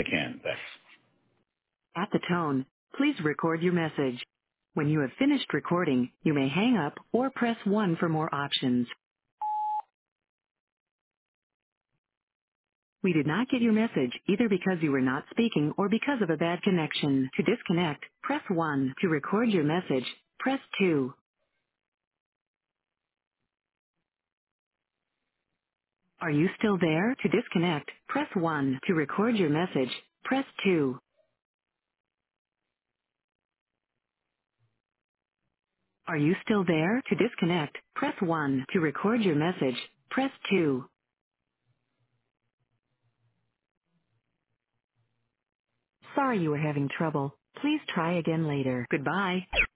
I can. Thanks. At the tone, please record your message. When you have finished recording, you may hang up or press 1 for more options. We did not get your message either because you were not speaking or because of a bad connection. To disconnect, press 1. To record your message, press 2. Are you still there? To disconnect, press 1. To record your message, press 2. Are you still there? To disconnect, press 1. To record your message, press 2. Sorry you were having trouble. Please try again later. Goodbye.